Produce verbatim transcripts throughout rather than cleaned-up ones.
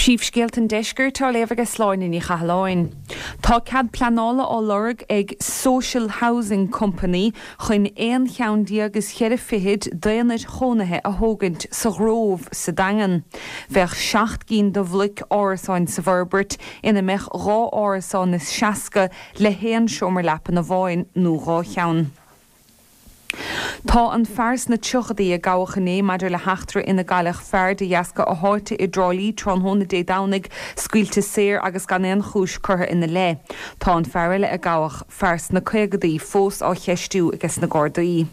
Príomhscéaltain deisgur tá léamh sláin in chaláin. Tá cad planála ó lorg ag Social Housing Company chuin éon cheann agus cheir fihid déanaid chonathe a thógant sa gróibh sa dagan. Bheith seacht cín do bhlic árasáin sa bharbert ina meach rá árasán is seaca le héan siomer lepan na bháin nó rá cheann. Tá an fears na tuchadaí a gabhachanné maidir le heachtar ina gaileach fear de dheasca a háite i drálí tronthóna dé dánig scuilte séir agus gan éon chúis curtha ina le. Tá an fearile a gabhach fears na chuigadaí fós á cheistú agus na Gardaí.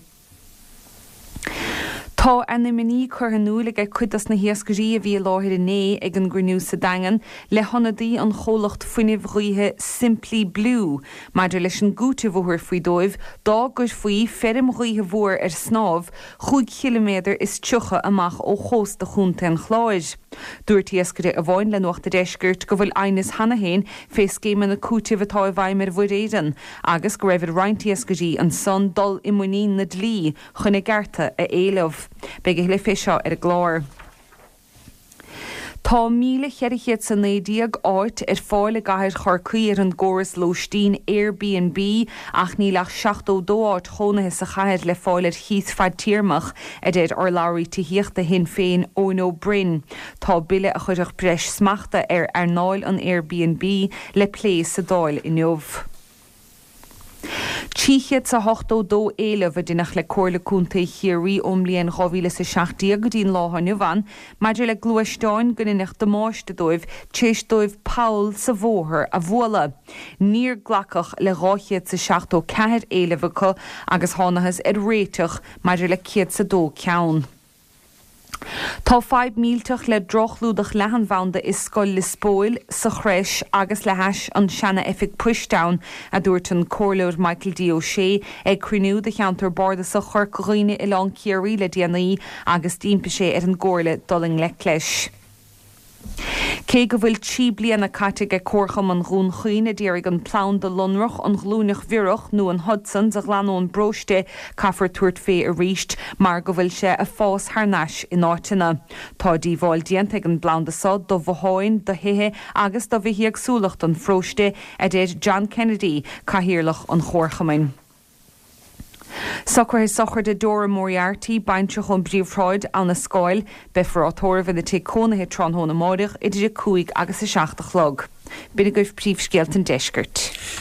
Tá an iminí chuthanúla ag chuidas na hiascarí a bhí láthir inné ag an gcruinniú sa dagan le honadaí an cholacht fuinnimh ríthe Simply Blue, maidir leis an gúte bhóthir faoi dóibh dá gur faoi ferim ríthe mhór ar snámh chuig kiloméadar is tucha amach ó chós de chúnta an chláid. Dúirt hiascarí a bháin le nuachta deisgirt go bhfuil aithnis hana héin fés céime na cúte bhatá bhaimir bhfuir éidan, agus go raibh roinnt hiascarí an son dul imuín na dlí chuna garta a éilemh. Beige le féseo ar a glár. Tá míle cheirichéad san nédíag áit ar fáil a gaiir chorcaí ar an góras lóistín Airbnb ach ní leach seachtó dó áit chonathe sa chaid le fáil ar chiith fad tíirmach a déad ar láirí tííochta hin féin ó nó brin. Tá bille a chuideach breis smachta ar ar náil an Airbnb le pléis sa dáil in neomh. Tíchiad sa hochtó dó éileh a duineach le cóirla cúnta chéirí omlíon chohíle sa seachtaí go dtíon láthhainne bhain, maidir le gluaisteáin go ineach do máiste dóibh tééis dóibh Paul sa bmhóthar a bhuala. Níor ghlacach le ráchiad sa seachtó ceithir éileh acu agus tháineachas ar réiteach maidir le ciad sa dó ceann. Tá five mílteach le drochlúdach lehanmhanda is scoil le spóil sa chreis agus le heis an seanna efik pushdown a dúirt an cóirleoir Michael D. O'Shea ag cruinniú de cheantar borda sa chorcaghine i lán ciarí le déanaí agus tímpa sé ar an gcóirle doling le cleis. Cé go bhfuil tí bliana caite ag córcham an rún chuoine déirigh an plán de Lonrach an glúnach bhíoch nó an Hudson a glanón broiste caafar tuairt fé a ríist mar go bhfuil sé a fás thnáis in áitina. Tá díomháil dianta ag an blán de sod do bhháin do hithe agus do bhíhí agsúlacht an fróiste a déad John Kennedy caithíirlach an chórchamain. Sochar sochar de Dora Moriarty baintse chun bríomhráid an na scáil be frátóir bhna té cónathe tronthóna máideach idir cuaig agus a seachtach log. Bína goibh príomhscéaltain deisgirt.